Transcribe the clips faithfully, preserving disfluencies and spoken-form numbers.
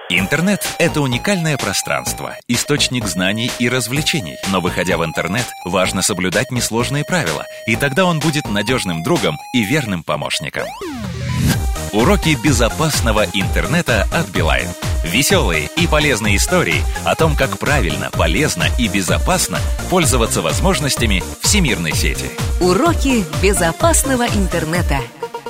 Интернет – это уникальное пространство, источник знаний и развлечений. Но, выходя в интернет, важно соблюдать несложные правила, и тогда он будет надежным другом и верным помощником. Уроки безопасного интернета от Билайн. Веселые и полезные истории о том, как правильно, полезно и безопасно пользоваться возможностями всемирной сети. Уроки безопасного интернета.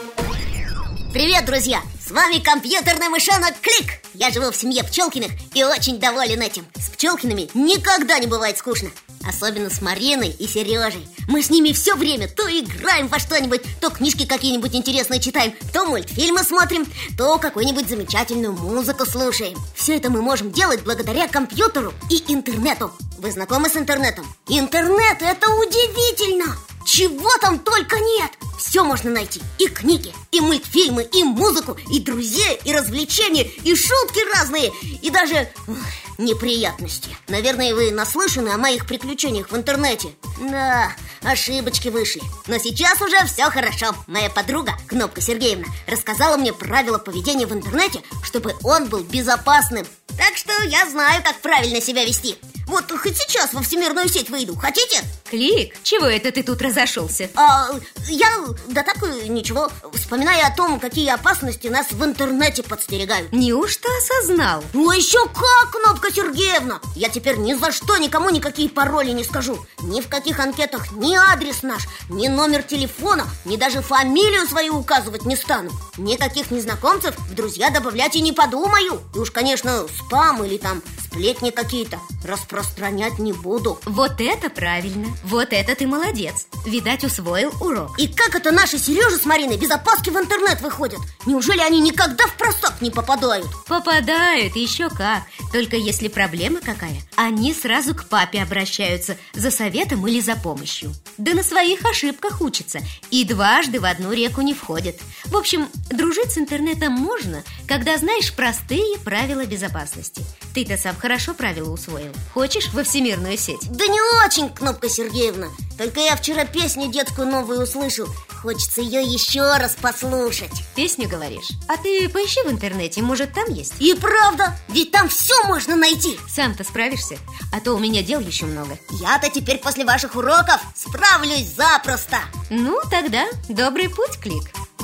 Привет, друзья! С вами компьютерный мышонок Клик. Я живу в семье Пчелкиных и очень доволен этим. С Пчелкиными никогда не бывает скучно. Особенно с Мариной и Сережей. Мы с ними все время то играем во что-нибудь, то книжки какие-нибудь интересные читаем, то мультфильмы смотрим, то какую-нибудь замечательную музыку слушаем. Все это мы можем делать благодаря компьютеру и интернету. Вы знакомы с интернетом? Интернет – это удивительно! Чего там только нет! Все можно найти. И книги, и мультфильмы, и музыку, и друзей, и развлечения, и шутки разные, и даже ох, неприятности. Наверное, вы наслышаны о моих приключениях в интернете. Да, ошибочки вышли. Но сейчас уже все хорошо. Моя подруга, Кнопка Сергеевна, рассказала мне правила поведения в интернете, чтобы он был безопасным. Так что я знаю, как правильно себя вести. Вот хоть сейчас во всемирную сеть выйду. Хотите? Клик, чего это ты тут разошелся? А, я, да так, ничего. Вспоминая о том, какие опасности нас в интернете подстерегают. Неужто осознал? Ну еще как, Кнопка Сергеевна! Я теперь ни за что никому никакие пароли не скажу. Ни в каких анкетах ни адрес наш, ни номер телефона, ни даже фамилию свою указывать не стану. Никаких незнакомцев в друзья добавлять и не подумаю. И уж, конечно, спам или там сплетни какие-то распространять не буду. Вот это правильно. Вот это ты молодец. Видать, усвоил урок. И как это наши Сережа с Мариной без опаски в интернет выходят? Неужели они никогда в просак не попадают? Попадают, еще как. Только если проблема какая, они сразу к папе обращаются за советом или за помощью. Да на своих ошибках учатся и дважды в одну реку не входят. В общем, дружить с интернетом можно, когда знаешь простые правила безопасности. Ты-то сам хорошо правила усвоил. Хочешь во всемирную сеть? Да не очень, Кнопка Сергеевна. Только я вчера песню детскую новую услышал. Хочется ее еще раз послушать. Песню, говоришь? А ты поищи в интернете, может, там есть? И правда, ведь там все можно найти. Сам-то справишься? А то у меня дел еще много. Я-то теперь после ваших уроков справлюсь запросто. Ну, тогда добрый путь, Клик.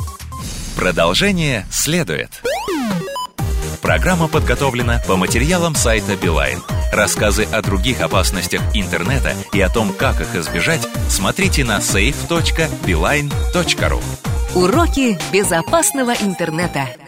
Продолжение следует. Программа подготовлена по материалам сайта Билайн. Рассказы о других опасностях интернета и о том, как их избежать, смотрите на сейф точка билайн точка ру. Уроки безопасного интернета.